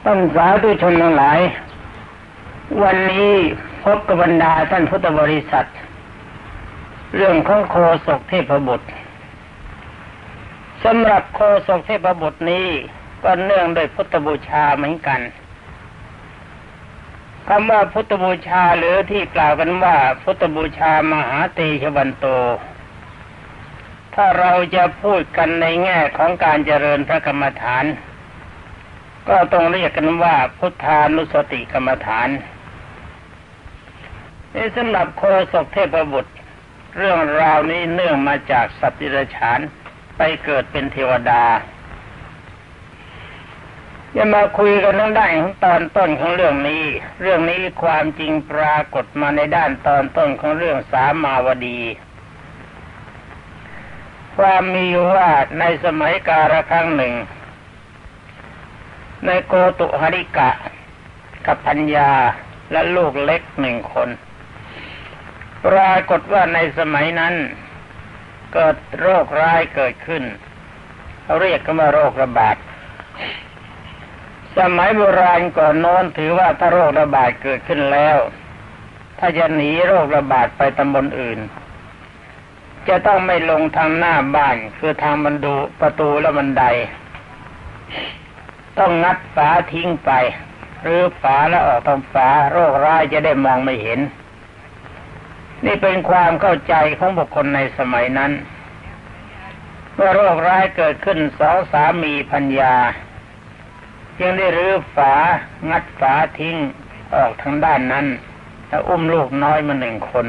ท่านสาธุชนทั้งหลายวันนี้พบกับบรรดาท่านพุทธบริษัทเรื่องของโคศกเทพบุตรสำหรับโคศกเทพบุตรนี้ก็เนื่องโดยพุทธบูชาเหมือนกันคำว่าพุทธบูชาหรือที่กล่าวกันว่าพุทธบูชามหาเตชะวันโตถ้าเราจะพูดกันในแง่ของการเจริญพระกรรมฐานก็ต้องเรียกกันว่าพุทธานุสติกรรมฐานนี่สำหรับโคศกเทพบุตรเรื่องราวนี้เนื่องมาจากสัตว์ดิเรกชันไปเกิดเป็นเทวดาจะมาคุยกันเรื่องด้านของตอนต้นของเรื่องนี้ความจริงปรากฏมาในด้านตอนต้นของเรื่องสามาวดีความมีอยู่ว่าในสมัยกาลครั้งหนึ่งในโกตุหริกะกับพัญญาและลูกเล็กหนึ่งคนปรากฏว่าในสมัยนั้นเกิดโรคร้ายเกิดขึ้นเขาเรียกกันว่าโรคระบาดสมัยโบราณก่อนโน้นถือว่าถ้าโรคระบาดเกิดขึ้นแล้วถ้าจะหนีโรคระบาดไปตำบลอื่นจะต้องไม่ลงทางหน้าบ้านคือทางประตูและบันไดต้องงัดฝาทิ้งไปหรือฝาแล้วออกทางฝาโรคร้ายจะได้มองไม่เห็นนี่เป็นความเข้าใจของบุคคลในสมัยนั้นเมื่อโรคร้ายเกิดขึ้นสองสามีภรรยาจึงได้รื้อฝางัดฝาทิ้งออกทางด้านนั้นแล้วอุ้มลูกน้อยมาหนึ่งคน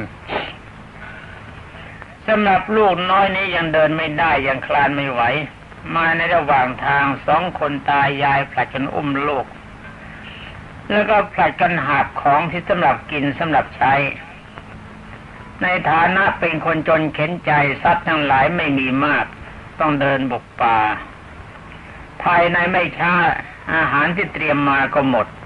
สำหรับลูกน้อยนี้ยังเดินไม่ได้ยังคลานไม่ไหวมาในระหว่างทางสองคนตายายผลัดกันอุ้มลูกแล้วก็ผลัดกันหาบของที่สำหรับกินสำหรับใช้ในฐานะเป็นคนจนเข็นใจทรัพย์ทั้งหลายไม่มีมากต้องเดินบุกป่าภายในไม่ช้าอาหารที่เตรียมมาก็หมด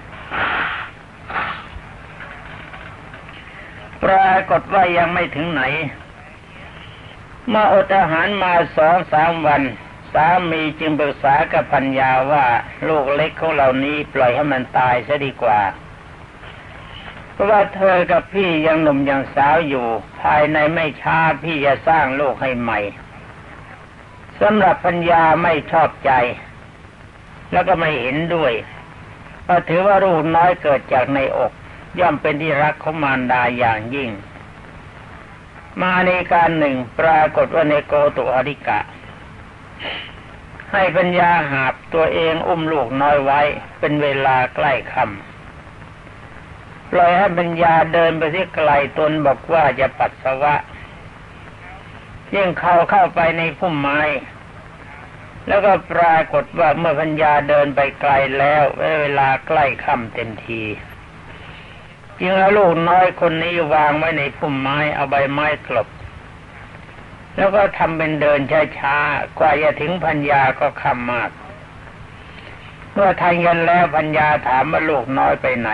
ปรากฏว่ายังไม่ถึงไหนมาอดอาหารมา2-3 วันสามีจึงปรึกษากับภรรยาว่าลูกเล็กของเรานี้ปล่อยให้มันตายซะดีกว่าเพราะว่าเธอกับพี่ยังหนุ่มยังสาวอยู่ภายในไม่ช้าพี่จะสร้างลูกให้ใหม่สำหรับภรรยาไม่ชอบใจแล้วก็ไม่เห็นด้วยเพราะถือว่าลูกน้อยเกิดจากในอกย่อมเป็นที่รักของมารดาอย่างยิ่งมาในการหนึ่งปรากฏว่าในโกตุหริกะให้ปัญญาหาบตัวเองอุ้มลูกน้อยไว้เป็นเวลาใกล้ค่ำปล่อยให้ปัญญาเดินไปที่ไกลตนบอกว่าจะปัสสาวะยิ่งเข้าไปในพุ่มไม้แล้วก็ปรากฏว่าเมื่อปัญญาเดินไปไกลแล้วเวลาใกล้ค่ำเต็มทีจึงเอาลูกน้อยคนนี้วางไว้ในพุ่มไม้เอาใบไม้กลบแล้วก็ทำเป็นเดินช้าๆกว่าจะถึงปัญญาก็ค่ำมากเมื่อทันกันแล้วปัญญาถามว่าลูกน้อยไปไหน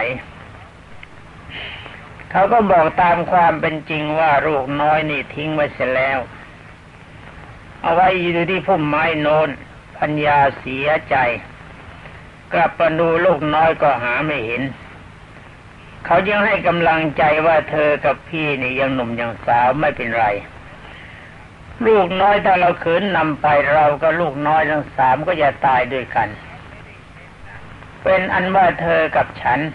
เขาก็บอกตามความเป็นจริงว่าลูกน้อยนี่ทิ้งไว้เสียแล้วเอาไว้อยู่ที่พุ่มไม้โน้นปัญญาเสียใจกลับมาดูลูกน้อยก็หาไม่เห็นเขายังให้กำลังใจว่าเธอกับพี่นี่ยังหนุ่มยังสาวไม่เป็นไรลูกน้อยถ้าเราขืนนำไปเราก็ลูกน้อยทั้งสามก็จะตายด้วยกันเป็นอันว่าเธอกับฉัน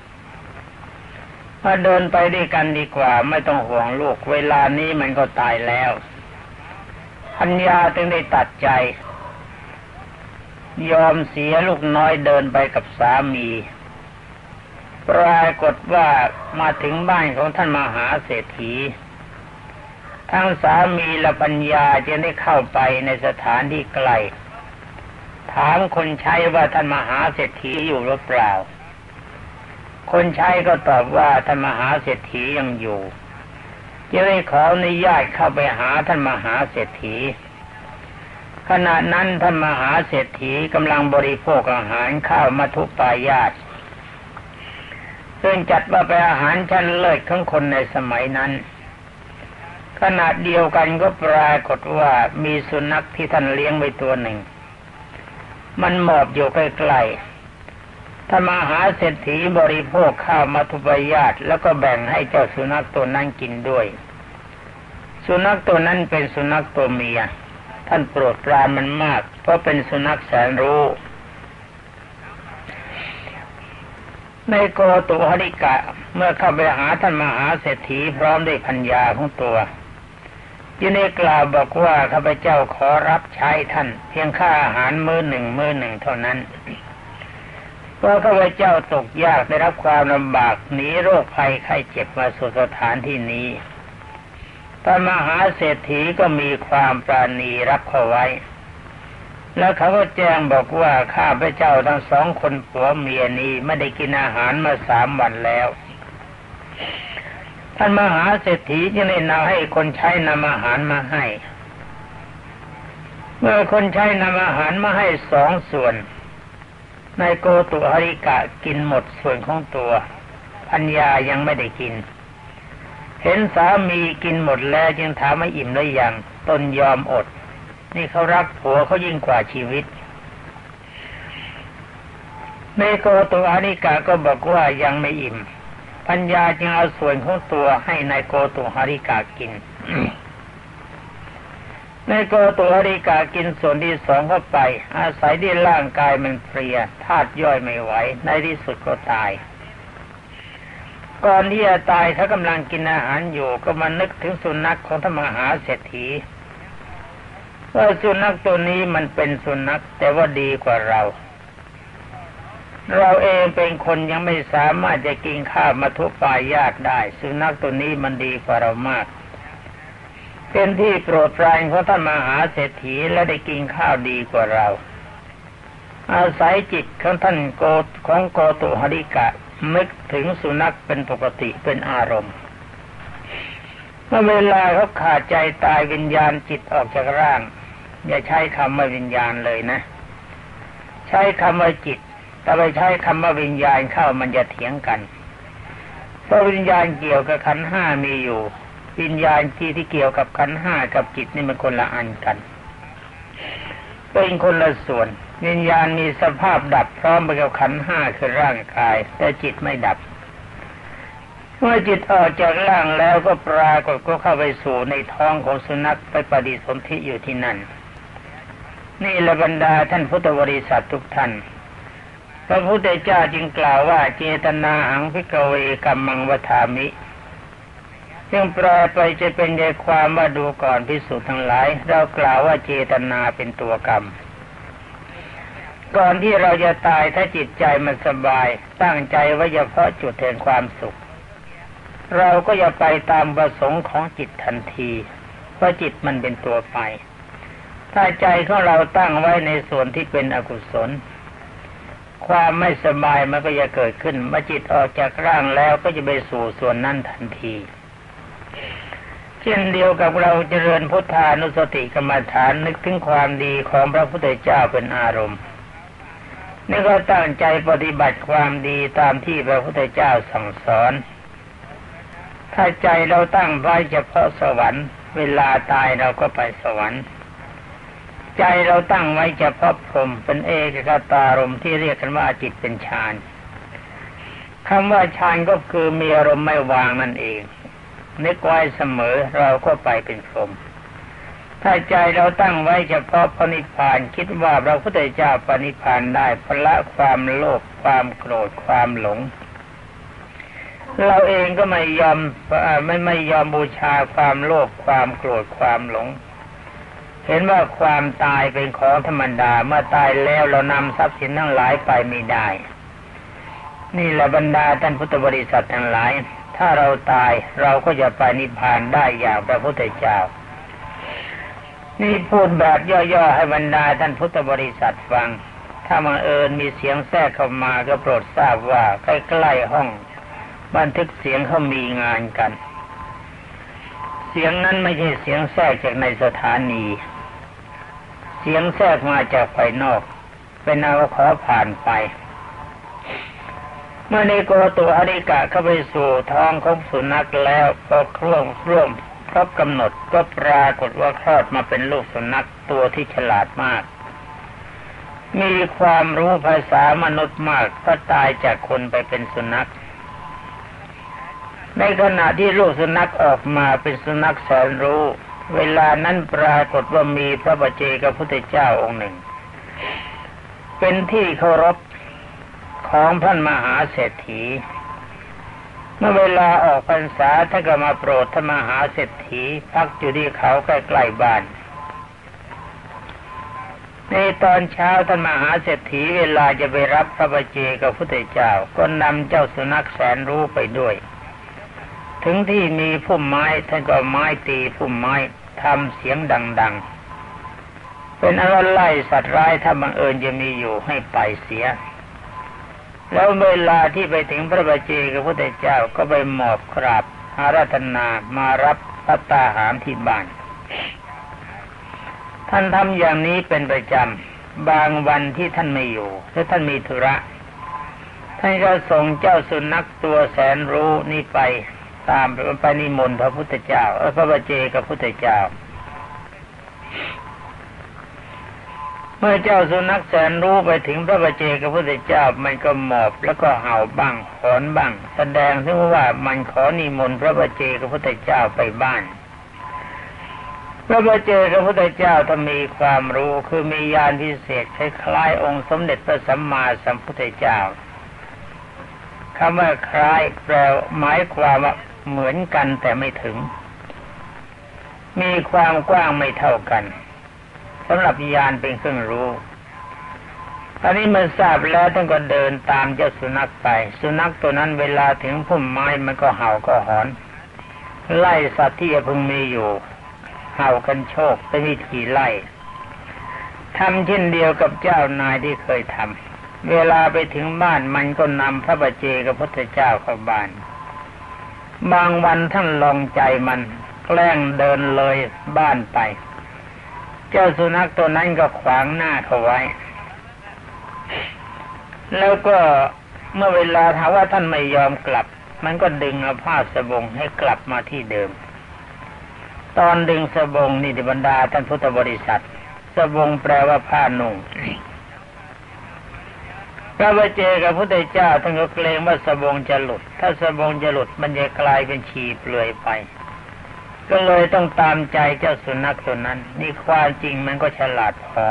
มาเดินไปด้วยกันดีกว่าไม่ต้องห่วงลูกเวลานี้มันก็ตายแล้วปัญญาจึงได้ตัดใจยอมเสียลูกน้อยเดินไปกับสามีปรากฏว่ามาถึงบ้านของท่านมหาเศรษฐีทั้งสามีและปัญญาจึงได้เข้าไปในสถานที่ไกลถามคนใช้ว่าท่านมหาเศรษฐีอยู่หรือเปล่าคนใช้ก็ตอบว่าท่านมหาเศรษฐียังอยู่จึงได้ขออนุญาตเข้าไปหาท่านมหาเศรษฐีขณะนั้นท่านมหาเศรษฐีกำลังบริโภคอาหารข้าวมัทุปายาตซึ่งจัดว่าเป็นอาหารชั้นเลิศของคนในสมัยนั้นขณะเดียวกันก็ปรากฏว่ามีสุนัขที่ท่านเลี้ยงไว้ตัวหนึ่งมันหมอบอยู่ใกล้ๆถ้ามหาเศรษฐีบริโภคข้าวมัทุปายาตแล้วก็แบ่งให้เจ้าสุนัขตัวนั้นกินด้วยสุนัขตัวนั้นเป็นสุนัขตัวเมียท่านโปรดปรานมันมากเพราะเป็นสุนัขแสนรู้ในโกตุหริกะเมื่อเข้าไปหาท่านมหาเศรษฐีพร้อมด้วยภรรยาของตัวจึงได้กล่าวบอกว่าข้าพเจ้าขอรับใช้ท่านเพียงค่าอาหารมื้อหนึ่งเท่านั้นเพราะข้าพเจ้าตกยากได้รับความลำบากหนีโรคภัยไข้เจ็บมาสู่สถานที่นี้พระมหาเศรษฐีก็มีความปราณีรับเขาไว้แล้วเขาก็แจ้งบอกว่าข้าพเจ้าทั้งสองคนผัวเมียนี้ไม่ได้กินอาหารมา3 วันแล้วท่านมหาเศรษฐีจึงได้นำให้คนใช้นำอาหารมาให้เมื่อคนใช้นำอาหารมาให้2 ส่วนนายโกตุหริกะกินหมดส่วนของตัวภรรยายังไม่ได้กินเห็นสามีกินหมดแล้วจึงถามว่าอิ่มหรือยังตนยอมอดนี่เขารักผัวเขายิ่งกว่าชีวิตนายโกตุหริกะก็บอกว่ายังไม่อิ่มภรรยาจึงเอาส่วนของตัวให้นายโกตุหริกะกิน นายโกตุหริกะกินส่วนที่2เข้าไปอาศัยที่ร่างกายมันเพลียธาตุย่อยไม่ไหวในที่สุดก็ตายก่อนที่จะตายเขากำลังกินอาหารอยู่ก็มานึกถึงสุนัขของท่านมหาเศรษฐีว่าสุนัขตัวนี้มันเป็นสุนัขแต่ว่าดีกว่าเราเองเป็นคนยังไม่สามารถจะกินข้าวมัทุปายาตได้สุนัขตัวนี้มันดีกว่าเรามากเป็นที่โปรดปรานของท่านมหาเศรษฐีและได้กินข้าวดีกว่าเราอาศัยจิตของท่านโกตุหริกะนึกถึงสุนัขเป็นปกติเป็นอารมณ์เมื่อเวลาเขาขาดใจตายวิญญาณจิตออกจากร่างอย่าใช้คำว่าวิญญาณเลยนะใช้คำว่าจิตแต่ไปใช้คำว่าวิญญาณเข้ามันจะเถียงกันเพราะวิญญาณเกี่ยวกับขันธ์5มีอยู่วิญญาณที่เกี่ยวกับขันธ์5กับจิตนี่มันคนละอันกันเป็นคนละส่วนวิญญาณมีสภาพดับพร้อมไปกับขันธ์5คือร่างกายแต่จิตไม่ดับเมื่อจิตออกจากร่างแล้วก็ปรากฏก็เข้าไปสู่ในท้องของสุนัขไปปฏิสนธิอยู่ที่นั่นนี่ละบรรดาท่านพุทธบริษัททุกท่านพระพุทธเจ้าจึงกล่าวว่าเจตนาหังภิกขเวกัมมังวทามิจึงแปลไปจะเป็นใจความว่าดูก่อนภิกษุทั้งหลายเรากล่าวว่าเจตนาเป็นตัวกรรมก่อนที่เราจะตายถ้าจิตใจมันสบายตั้งใจไว้เฉพาะจุดแห่งความสุขเราก็จะไปตามประสงค์ของจิตทันทีเพราะจิตมันเป็นตัวไปถ้าใจของเราตั้งไว้ในส่วนที่เป็นอกุศลความไม่สบายมันก็จะเกิดขึ้นเมื่อจิตออกจากร่างแล้วก็จะไปสู่ส่วนนั้นทันทีเช่นเดียวกับเราเจริญพุทธานุสติกรรมฐานนึกถึงความดีของพระพุทธเจ้าเป็นอารมณ์นี่ก็ตั้งใจปฏิบัติความดีตามที่พระพุทธเจ้าสั่งสอนถ้าใจเราตั้งไว้เฉพาะสวรรค์เวลาตายเราก็ไปสวรรค์ใจเราตั้งไว้เฉพาะพรหมเป็นเอกคตารมณ์ที่เรียกกันว่าจิตเป็นฌานคำว่าฌานก็คือมีอารมณ์ไม่วางนั่นเองนึกไว้เสมอเราก็ไปเป็นพรหมถ้าใจเราตั้งไว้เฉพาะพระนิพพานคิดว่าพระพุทธเจ้าปณิพพานได้ละความโลภความโกรธความหลงเราเองก็ไม่ยอมบูชาความโลภความโกรธความหลงเห็นว่าความตายเป็นของธรรมดาเมื่อตายแล้วเรานำทรัพย์สินทั้งหลายไปไม่ได้นี่แหละบรรดาท่านพุทธบริษัททั้งหลายถ้าเราตายเราก็จะไปนิพพานได้อย่างพระพุทธเจ้านี่พูดแบบย่อๆให้บรรดาท่านพุทธบริษัทฟังถ้าบังเอิญมีเสียงแทรกเข้ามาก็โปรดทราบว่าใกล้ๆห้องบันทึกเสียงเขามีงานกันเสียงนั้นไม่ใช่เสียงแทรกจากในสถานีเสียงแทรกมาจากภายนอกเป็นเอาขอผ่านไปเมื่อในโกตุหริกะเข้าไปสู่ท้องของสุนัขแล้วพอร่วมครบกำหนดก็ปรากฏว่าคลอดมาเป็นลูกสุนัขตัวที่ฉลาดมากมีความรู้ภาษามนุษย์มากก็ตายจากคนไปเป็นสุนัขในขณะที่ลูกสุนัขออกมาเป็นสุนัขแสนรู้เวลานั้นปรากฏว่ามีพระปัจเจกพุทธเจ้าองค์หนึ่งเป็นที่เคารพของท่านมหาเศรษฐีเมื่อเวลาออกพรรษาท่านก็มาโปรดท่านมหาเศรษฐีพักอยู่ที่เขาใกล้ๆบ้านในตอนเช้าท่านมหาเศรษฐีเวลาจะไปรับพระปัจเจกพุทธเจ้าก็นำเจ้าสุนัขแสนรู้ไปด้วยถึงที่มีพุ่มไม้ท่านก็ไม้ตีพุ่มไม้ทำเสียงดังๆเป็นอันไล่สัตว์ร้ายถ้าบังเอิญจะมีอยู่ให้ไปเสียแล้วเวลาที่ไปถึงพระปัจเจกพุทธเจ้าก็ไปหมอบกราบอาราธนามารับภัตตาหารที่บ้านท่านทำอย่างนี้เป็นประจำบางวันที่ท่านไม่อยู่ถ้าท่านมีธุระท่านก็ส่งเจ้าสุนัขตัวแสนรู้นี่ไปตามไปนิมนต์พระพุทธเจ้าพระปัจเจกพุทธเจ้าเมื่อเจ้าสุนัขแสนรู้ไปถึงพระปัจเจกพุทธเจ้ามันก็หมอบแล้วก็เห่าบ้างหอนบ้างแสดงถึงว่ามันขอนิมนต์พระปัจเจกพุทธเจ้าไปบ้านพระปัจเจกพุทธเจ้าถ้ามีความรู้คือมีญาณพิเศษคล้ายๆองค์สมเด็จพระสัมมาสัมพุทธเจ้าคำว่าคล้ายแปลหมายความว่าเหมือนกันแต่ไม่ถึงมีความกว้างไม่เท่ากันสำหรับญาณเป็นเครื่องรู้ตอนนี้มันทราบแล้วท่านก็เดินตามเจ้าสุนัขไปสุนัขตัวนั้นเวลาถึงพุ่มไม้มันก็เห่าก็หอนไล่สัตว์ที่พึงมีอยู่เห่ากันโชคเป็นวิธีไล่ทำเช่นเดียวกับเจ้านายที่เคยทำเวลาไปถึงบ้านมันก็นำพระปัจเจกพุทธเจ้าเข้าบ้านบางวันท่านลองใจมันแกล้งเดินเลยบ้านไปเจ้าสุนัขตัวนั้นก็ขวางหน้าเขาไว้แล้วก็เมื่อเวลาถามว่าท่านไม่ยอมกลับมันก็ดึงเอาผ้าสบงให้กลับมาที่เดิมตอนดึงสบงนี่บรรดาท่านพุทธบริษัทสบงแปลว่าผ้านุ่งพระปัจเจกพุทธเจ้าท่านก็เกรงว่าสบงจะหลุดถ้าสบงจะหลุดมันจะกลายเป็นฉี่เปลือยไปก็เลยต้องตามใจเจ้าสุนัขตัวนั้นนี่ความจริงมันก็ฉลาดพอ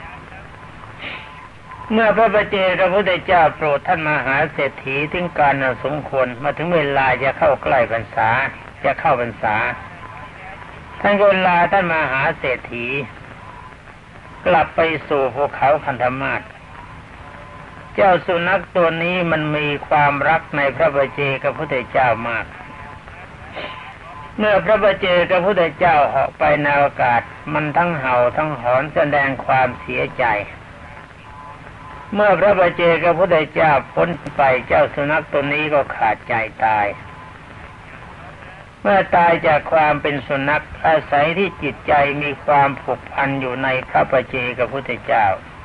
เมื่อพระปัจเจกพุทธเจ้าโปรดท่านมหาเศรษฐีถึงการสมควรมาถึงเวลาจะเข้าใกล้พรรษาจะเข้าพรรษาท่านก็ลาท่านมหาเศรษฐีกลับไปสู่ภูเขาคันธมาศเจ้าสุนัขตัวนี้มันมีความรักในพระปัจเจกพุทธเจ้ามากเมื่อพระปัจเจกพุทธเจ้าเหาะไปในอากาศมันทั้งเห่าทั้งหอนแสดงความเสียใจเมื่อพระปัจเจกพุทธเจ้าพ้นไปเจ้าสุนัขตัวนี้ก็ขาดใจตายเมื่อตายจากความเป็นสุนัขอาศัยที่จิตใจมีความผูกพันอยู่ในพระปัจเจกพุทธเจ้า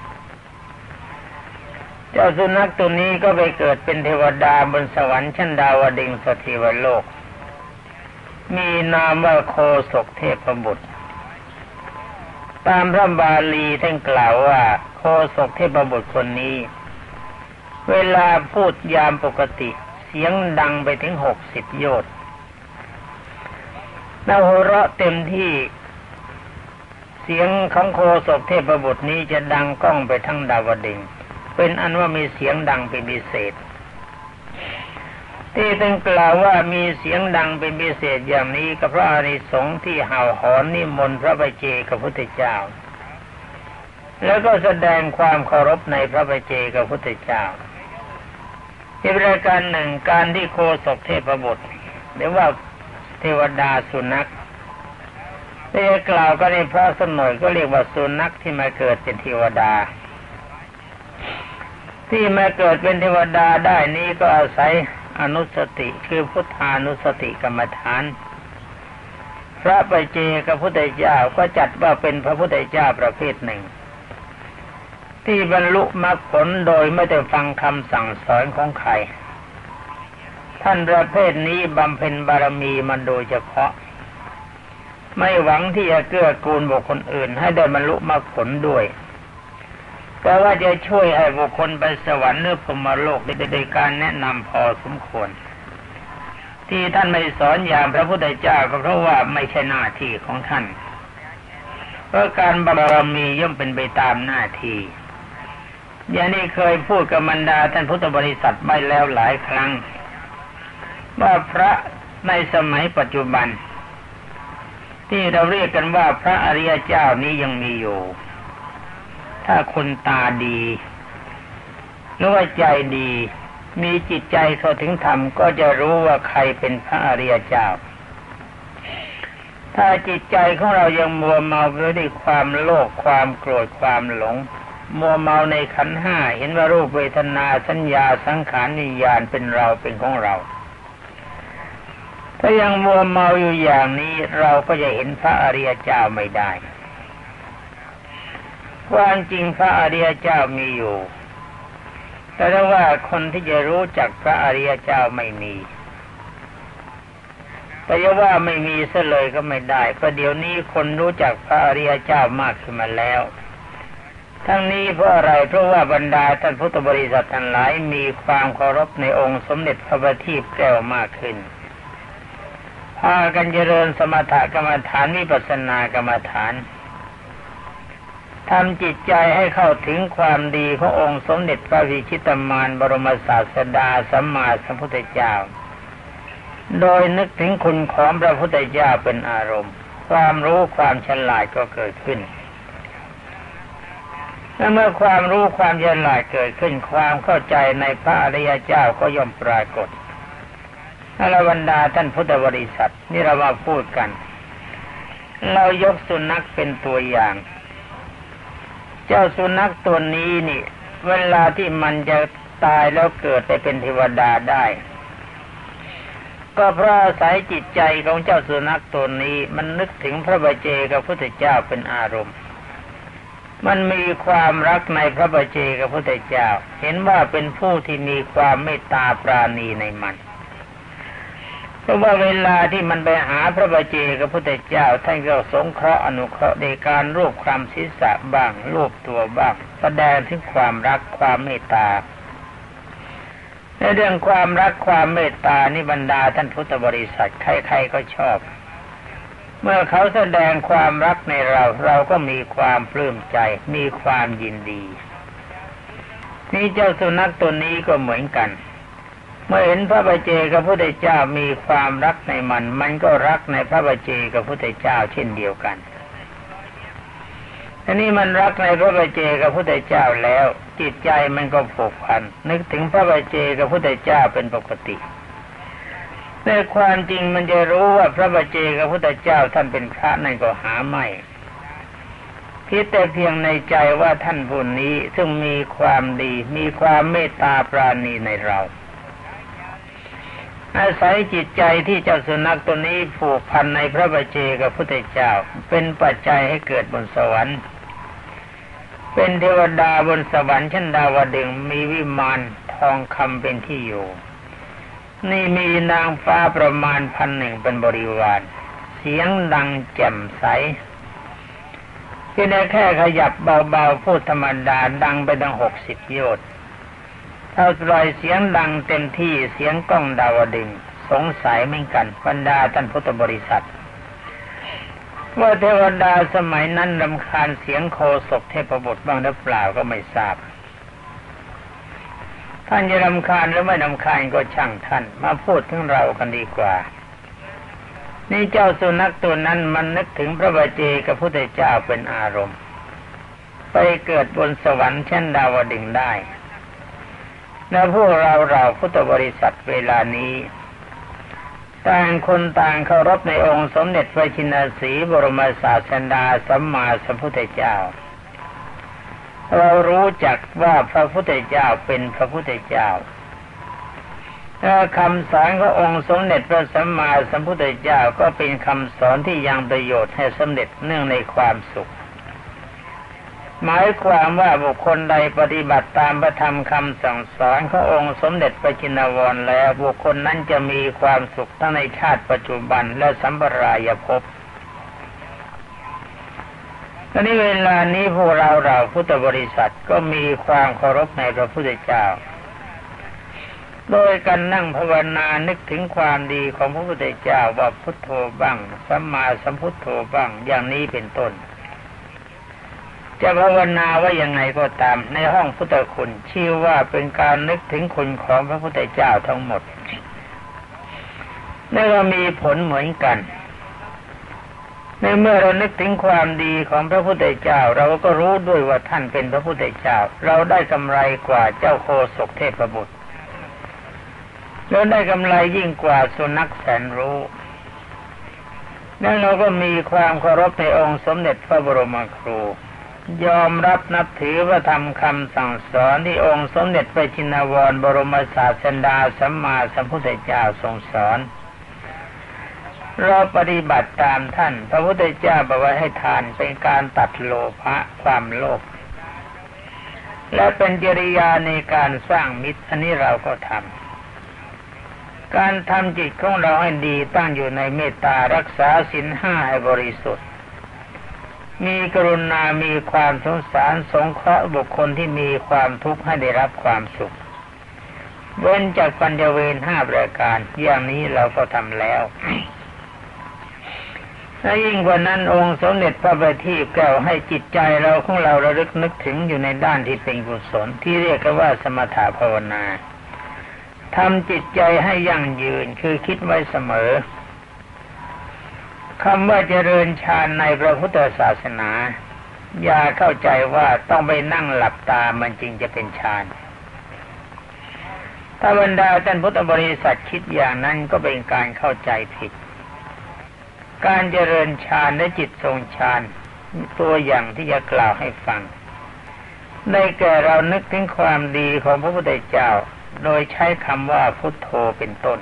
เจ้าสุนัขตัวนี้ก็ไปเกิดเป็นเทวดาบนสวรรค์ชั้นดาวดึงสถิวโลกมีนามว่าโคศกเทพบุตรตามพระบาลีท่านกล่าวว่าโคศกเทพบุตรคนนี้เวลาพูดยามปกติเสียงดังไปถึง60 โยชน์แล้วหัวเราะเต็มที่เสียงของโคศกเทพบุตรนี้จะดังก้องไปทั้งดาวดึงส์เป็นอันว่ามีเสียงดังเป็นพิเศษที่ท่านกล่าวว่ามีเสียงดังเป็นพิเศษอย่างนี้ก็เพราะอานิสงส์ที่เห่าหอนนิมนต์พระปัจเจกพุทธเจ้าแล้วก็แสดงความเคารพในพระปัจเจกพุทธเจ้าอีกประการหนึ่งการที่โคศกเทพบุตรหรือว่าเทวดาสุนัขได้กล่าวก็ในพระสนอยก็เรียกว่าสุนัขที่มาเกิดเป็นเทวดาที่มาเกิดเป็นเทวดาได้นี้ก็อาศัยอนุสติคือพุทธานุสติกรรมฐานพระปัจเจกพุทธเจ้าก็จัดว่าเป็นพระพุทธเจ้าประเภทหนึ่งที่บรรลุมรรคผลโดยไม่ได้ฟังคำสั่งสอนของใครท่านประเภทนี้บำเพ็ญบารมีมันโดยเฉพาะไม่หวังที่จะเกื้อกูลบุคคลอื่นให้ได้บรรลุมรรคผลด้วยแต่ว่าจะช่วยให้บุคคลไปสวรรค์หรือพรหมโลกโดยการแนะนำพอสมควรที่ท่านไม่สอนอย่างพระพุทธเจ้าก็เพราะว่าไม่ใช่หน้าที่ของท่านเพราะการบารมีย่อมเป็นไปตามหน้าที่อย่างนี้เคยพูดกับบรรดาท่านพุทธบริษัทไปแล้วหลายครั้งว่าพระในสมัยปัจจุบันที่เราเรียกกันว่าพระอริยเจ้านี้ยังมีอยู่ถ้าคนตาดีหรือว่าใจดีมีจิตใจเข้าถึงธรรมก็จะรู้ว่าใครเป็นพระอริยเจ้าถ้าจิตใจของเรายังมัวเมาไปด้วยความโลภความโกรธความหลงมัวเมาในขันธ์ห้าเห็นว่ารูปเวทนาสัญญาสังขารวิญญาณเป็นเราเป็นของเราถ้ายังมัวเมาอยู่อย่างนี้เราก็จะเห็นพระอริยเจ้าไม่ได้ความจริงพระอริยเจ้ามีอยู่แต่ว่าคนที่จะรู้จักพระอริยเจ้าไม่มีแต่จะว่าไม่มีซะเลยก็ไม่ได้เพราะเดี๋ยวนี้คนรู้จักพระอริยเจ้ามากขึ้นมาแล้วทั้งนี้เพราะอะไรเพราะว่าบรรดาท่านพุทธบริษัททั้งหลายมีความเคารพในองค์สมเด็จพระบัณฑิตแก้วมากขึ้นพากันเจริญสมถกรรมฐานวิปัสสนากรรมฐานทำจิตใจให้เข้าถึงความดีขององค์สมเด็จพระวิชิตมารบรมศาสดาสัมมาสัมพุทธเจ้าโดยนึกถึงคุณของพระพุทธเจ้าเป็นอารมณ์ความรู้ความฉลาดก็เกิดขึ้นและเมื่อความรู้ความฉลาดเกิดขึ้นความเข้าใจในพระอริยเจ้าก็ย่อมปรากฏอรบรรดาท่านพุทธบริษัทนี่เรามาพูดกันเรายกสุนัขเป็นตัวอย่างเจ้าสุนัขตัวนี้นี่เวลาที่มันจะตายแล้วเกิดไปเป็นเทวดาได้ก็เพราะอาศัยจิตใจของเจ้าสุนัขตัวนี้มันนึกถึงพระบัจเจกพุทธเจ้าเป็นอารมณ์มันมีความรักในพระบัจเจกพุทธเจ้าเห็นว่าเป็นผู้ที่มีความเมตตาปราณีในมันเพราะว่าเวลาที่มันไปหาพระบัจเจกพุทธเจ้าท่านก็สงเคราะห์อนุเคราะห์ในการรูปคลำศีรษะบ้างรูปตัวบ้างแสดงถึงความรักความเมตตาในเรื่องความรักความเมตตานี่บรรดาท่านพุทธบริษัทใครๆก็ชอบเมื่อเขาแสดงความรักในเราก็มีความปลื้มใจมีความยินดีนี่เจ้าสุนัขตัวนี้ก็เหมือนกันเมื่อเห็นพระบัจเจกพุทธเจ้ามีความรักในมันก็รักในพระบัจเจกพุทธเจ้าเช่นเดียวกันทีนี้มันรักในพระบัจเจกพุทธเจ้าแล้วจิตใจมันก็ผูกพันนึกถึงพระบัจเจกพุทธเจ้าเป็นปกติในความจริงมันจะรู้ว่าพระบัจเจกพุทธเจ้าท่านเป็นพระนั่นก็หาไม่คิดแต่เพียงในใจว่าท่านผู้นี้ซึ่งมีความดีมีความเมตตาปราณีในเราอาศัยจิตใจที่เจ้าสุนัขตัวนี้ผูกพันในพระบัจเจกพุทธเจ้าเป็นปัจจัยให้เกิดบนสวรรค์เป็นเทวดาบนสวรรค์ชั้นดาวดึงส์มีวิมานทองคำเป็นที่อยู่นี่มีนางฟ้าประมาณ1,000เป็นบริวารเสียงดังแจ่มใสที่ได้แค่ขยับเบาๆพูดธรรมดาดังไปตั้ง60 โยชน์ถ้าปล่อยเสียงดังเต็มที่เสียงก้องดาวดึงส์สงสัยเหมือนกันบรรดาท่านพุทธบริษัทว่าเทวดาสมัยนั้นรำคาญเสียงโคศกเทพบุตรบ้างหรือเปล่าก็ไม่ทราบท่านจะรำคาญหรือไม่รำคาญก็ช่างท่านมาพูดถึงเรากันดีกว่านี่เจ้าสุนัขตัวนั้นมันนึกถึงพระบัจเจกพุทธเจ้าเป็นอารมณ์ไปเกิดบนสวรรค์ชั้นดาวดึงส์ได้และพวกเราพุทธบริษัทเวลานี้ต่างคนต่างเคารพในองค์สมเด็จพระชินสีห์บรมศาสดาสัมมาสัมพุทธเจ้าเรารู้จักว่าพระพุทธเจ้าเป็นพระพุทธเจ้าและคำสอนขององค์สมเด็จพระสัมมาสัมพุทธเจ้าก็เป็นคำสอนที่ยังประโยชน์ให้สำเร็จเนื่องในความสุขหมายความว่าบุคคลใดปฏิบัติตามพระธรรมคำสั่งสอนขององค์สมเด็จพระจินวรแล้วบุคคลนั้นจะมีความสุขทั้งในชาติปัจจุบันและสัมปรายภพตอนนี้เวลานี้พวกเราพุทธบริษัทก็มีความเคารพในพระพุทธเจ้าโดยการนั่งภาวนานึกถึงความดีของพระพุทธเจ้าว่าพุทโธบ้างสัมมาสัมพุทโธบ้างอย่างนี้เป็นต้นจะภาวนาว่ายังไงก็ตามในห้องพุทธคุณชื่อว่าเป็นการนึกถึงคุณของพระพุทธเจ้าทั้งหมดนั่นก็มีผลเหมือนกันในเมื่อเรานึกถึงความดีของพระพุทธเจ้าเราก็รู้ด้วยว่าท่านเป็นพระพุทธเจ้าเราได้กำไรกว่าเจ้าโคศกเทพบุตรเราได้กำไรยิ่งกว่าสุนัขแสนรู้แล้วเราก็มีความเคารพในองค์สมเด็จพระบรมครูยอมรับนับถือพระธรรมคำสั่งสอนที่องค์สมเด็จพระชินวรบรมศาสดาสัมมาสัมพุทธเจ้าทรงสอนเราปฏิบัติตามท่านพระพุทธเจ้าบอกว่าให้ทานเป็นการตัดโลภะความโลภและเป็นกิริยาในการสร้างมิตรอันนี้เราก็ทำการทำจิตของเราให้ดีตั้งอยู่ในเมตตารักษาศีลห้าให้บริสุทธิ์มีกรุณามีความสงสารสงเคราะห์บุคคลที่มีความทุกข์ให้ได้รับความสุขเว้นจากปัญญเวร5ประการอย่างนี้เราก็ทำแล้วและยิ่งกว่านั้นองค์สมเด็จพระบัณฑิตแก้วให้จิตใจเราของเราระลึกนึกถึงอยู่ในด้านที่เป็นกุศลที่เรียกกันว่าสมถภาวนาทำจิตใจให้ยั่งยืนคือคิดไว้เสมอคำว่าเจริญฌานในพระพุทธศาสนาอย่าเข้าใจว่าต้องไปนั่งหลับตามันจริงจะเป็นฌานถ้าบรรดาท่านพุทธบริษัทคิดอย่างนั้นก็เป็นการเข้าใจผิดการเจริญฌานและจิตทรงฌานตัวอย่างที่จะกล่าวให้ฟังได้แก่เรานึกถึงความดีของพระพุทธเจ้าโดยใช้คำว่าพุทโธเป็นต้น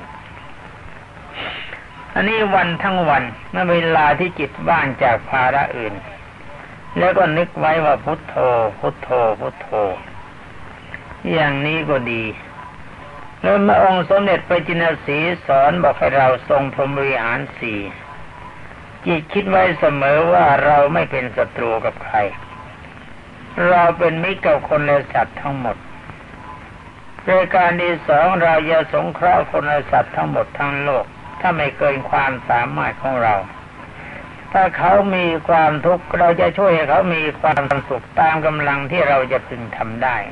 อันนี้วันทั้งวันเมื่อเวลาที่จิตว่างจากภาระอื่นแล้วก็นึกไว้ว่าพุทโธพุทโธพุทโธอย่างนี้ก็ดีแล้วพระองค์สมเด็จพระจินสีสอนบอกให้เราทรงพรหมวิหาร4จิตคิดไว้เสมอว่าเราไม่เป็นศัตรูกับใครเราเป็นมิตรกับคนและสัตว์ทั้งหมดโดยการที่2เราจะสงเคราะห์คนและสัตว์ทั้งหมดทั้งโลกถ้าไม่เกินความสามารถของเราถ้าเขามีความทุกข์เราจะช่วยให้เขามีความสุขตามกำลังที่เราจะพึงทำได้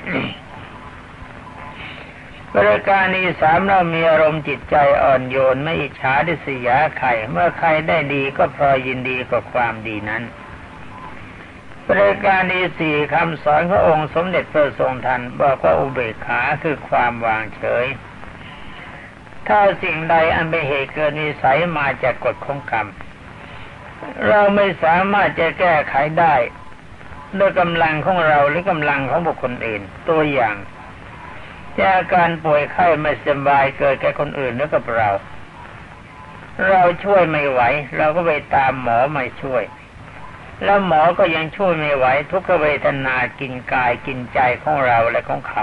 บริการที่3เรามีอารมณ์จิตใจอ่อนโยนไม่อิจฉาริษยาใครเมื่อใครได้ดีก็พลอยยินดีกับความดีนั้นบริการที่4คำสอนขององค์สมเด็จพระทรงทันบอกว่าอุเบกขาคือความวางเฉยถ้าสิ่งใดอันเป็นเหตุเกิดนิสัยมาจากกฎของกรรมเราไม่สามารถจะแก้ไขได้ด้วยกำลังของเราหรือกำลังของบุคคลอื่นตัวอย่างอาการป่วยไข้ไม่สบายเกิดแก่คนอื่นหรือกับเราช่วยไม่ไหวเราก็ไปตามหมอมาช่วยแล้วหมอก็ยังช่วยไม่ไหวทุกขเวทนากินกายกินใจของเราและของเขา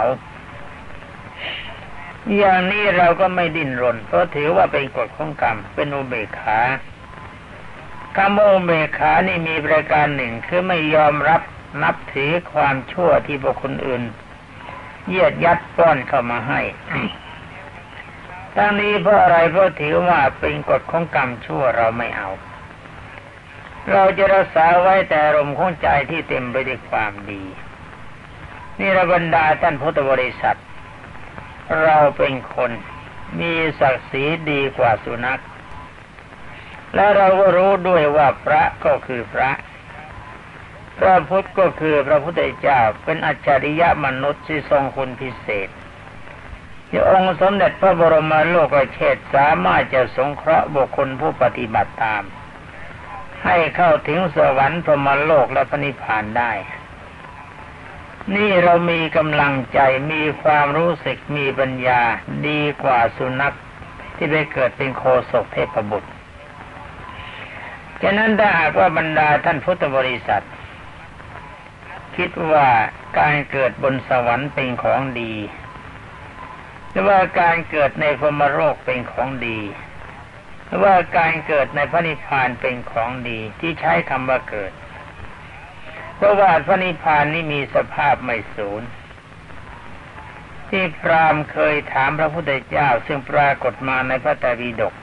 อย่างนี้เราก็ไม่ดิ้นรนเพราะถือว่าเป็นกฎของกรรมเป็นอุเบกขาคำว่าอุเบกขานี่มีประการหนึ่งคือไม่ยอมรับนับถือความชั่วที่บุคคลอื่นเยียดยัดป้อนเข้ามาให้ทั้งนี้เพราะอะไรเพราะถือว่าเป็นกฎของกรรมชั่วเราไม่เอาเราจะรักษาไว้แต่อารมณ์ของใจที่เต็มไปด้วยความดีนี่ระบรรดาท่านพุทธบริษัทเราเป็นคนมีศักดิ์ศรีดีกว่าสุนัขและเราก็รู้ด้วยว่าพระก็คือพระพุทธก็คือพระพุทธเจ้าเป็นอัจฉริยะมนุษย์ที่ทรงคุณพิเศษที่องค์สมเด็จพระบรมโลกเชษฐ์สามารถจะสงเคราะห์บุคคลผู้ปฏิบัติตามให้เข้าถึงสวรรค์พรหมโลกและพระนิพพานได้นี่เรามีกำลังใจมีความรู้สึกมีปัญญาดีกว่าสุนัขที่ไปเกิดเป็นโคศกเทพบุตรฉะนั้นถ้าหากว่าบรรดาท่านพุทธบริษัทคิดว่าการเกิดบนสวรรค์เป็นของดีหรือว่าการเกิดในพรหมโลกเป็นของดีหรือว่าการเกิดในพระนิพพานเป็นของดีที่ใช้คำว่าเกิดเพราะว่าพระนิพพานนี้มีสภาพไม่สูญที่พราหมณ์เคยถามพระพุทธเจ้าซึ่งปรากฏมาในพระไตรปิฎก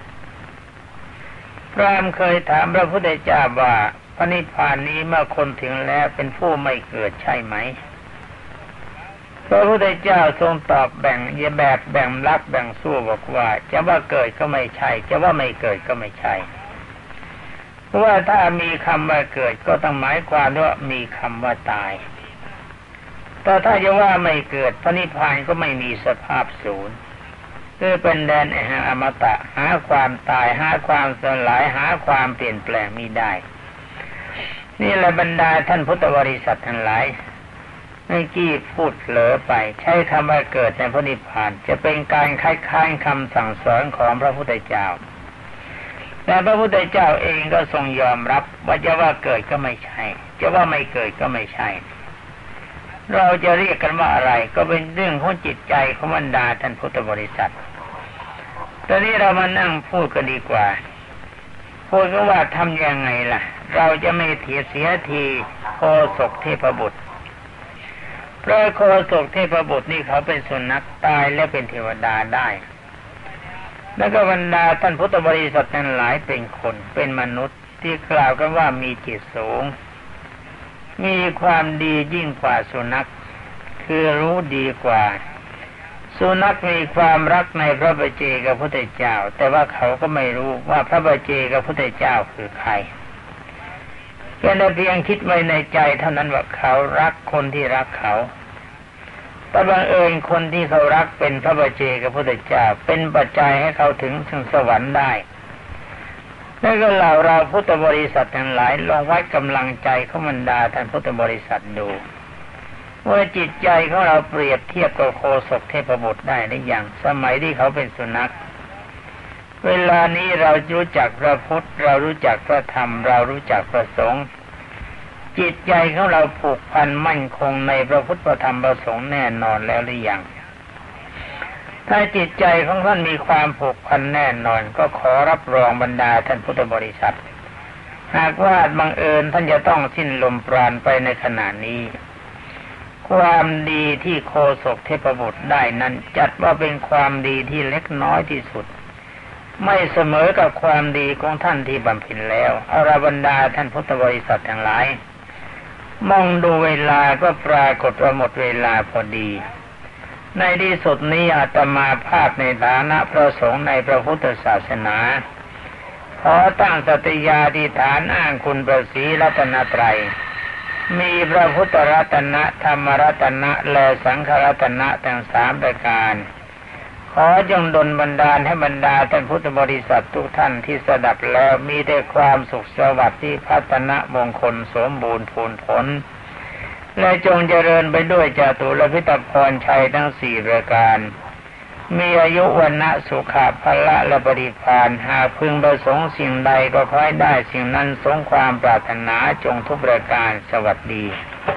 พราหมณ์เคยถามพระพุทธเจ้าว่าพระนิพพานนี้เมื่อคนถึงแล้วเป็นผู้ไม่เกิดใช่ไหมพระพุทธเจ้าทรงตอบแบ่งรับแบ่งสู้บอกว่าจะว่าเกิดก็ไม่ใช่จะว่าไม่เกิดก็ไม่ใช่เพราะว่าถ้ามีคำว่าเกิดก็ต้องหมายความว่ามีคำว่าตายแต่ถ้าจะว่าไม่เกิดพระนิพพานก็ไม่มีสภาพศูนย์คือเป็นแดนแห่งอมตะหาความตายหาความสลายหาความเปลี่ยนแปลงมิได้นี่แหละบรรดาท่านพุทธบริษัททั้งหลายเมื่อกี้พูดเผลอไปใช้คำว่าเกิดในพระนิพพานจะเป็นการคัดค้านคำสั่งสอนของพระพุทธเจ้าแต่พระพุทธเจ้าเองก็ทรงยอมรับว่าจะว่าเกิดก็ไม่ใช่จะว่าไม่เกิดก็ไม่ใช่เราจะเรียกกันว่าอะไรก็เป็นเรื่องของจิตใจของบรรดาท่านพุทธบริษัทตอนนี้เรามานั่งพูดกันดีกว่าพูดกันว่าทำยังไงล่ะเราจะไม่เสียทีโคศกเทพบุตรพระโคศกเทพบุตรนี่เขาเป็นสุนัขตายและเป็นเทวดาได้แล้วก็บรรดาท่านพุทธบริษัททั้งหลายเป็นคนเป็นมนุษย์ที่กล่าวกันว่ามีจิตสูงมีความดียิ่งกว่าสุนัขคือรู้ดีกว่าสุนัขมีความรักในพระบัจเจกพุทธเจ้าแต่ว่าเขาก็ไม่รู้ว่าพระบัจเจกพุทธเจ้าคือใครเป็นแต่เพียงคิดไว้ในใจเท่านั้นว่าเขารักคนที่รักเขาแต่บังเอิญคนที่เขารักเป็นพระบัจเจกพุทธเจ้าเป็นปัจจัยให้เขาถึงสวรรค์ได้แล้วก็เราพุทธบริษัททั้งหลายลองวัดกำลังใจของบรรดาท่านพุทธบริษัทดูว่าจิตใจของเราเปรียบเทียบกับโคศกเทพบุตรได้หรือยังสมัยที่เขาเป็นสุนัขเวลานี้เรารู้จักพระพุทธเรารู้จักพระธรรมเรารู้จักพระสงฆ์จิตใจของเราผูกพันมั่นคงในพระพุทธพระธรรมพระสงฆ์แน่นอนแล้วหรือยังถ้าจิตใจของท่านมีความผูกพันแน่นอนก็ขอรับรองบรรดาท่านพุทธบริษัทหากว่าบังเอิญท่านจะต้องสิ้นลมปราณไปในขณะนี้ความดีที่โคศกเทพบุตรได้นั้นจัดว่าเป็นความดีที่เล็กน้อยที่สุดไม่เสมอกับความดีของท่านที่บำเพ็ญแล้วเอาละบรรดาท่านพุทธบริษัททั้งหลายมองดูเวลาก็ปรากฏว่าหมดเวลาพอดีในที่สุดนี้อาตมาภาพในฐานะพระสงฆ์ในพระพุทธศาสนาขอตั้งสัตยาธิษฐานอ้างคุณพระศรีรัตนตรัยมีพระพุทธรัตนะธรรมรัตนะและสังฆรัตนะทั้ง3ประการขอจงดลบันดาลให้บรรดาท่านพุทธบริษัททุกท่านที่สดับแล้วมีแต่ความสุขสวัสดิ์ที่พัฒนามงคลสมบูรณ์ผลและจงเจริญไปด้วยจตุรพิตรพรชัยทั้ง4ประการมีอายุวันนะสุขะพละและปฏิภาณหากพึงประสงค์สิ่งใดก็ขอให้ได้สิ่งนั้นสมความปรารถนาจงทุกประการสวัสดี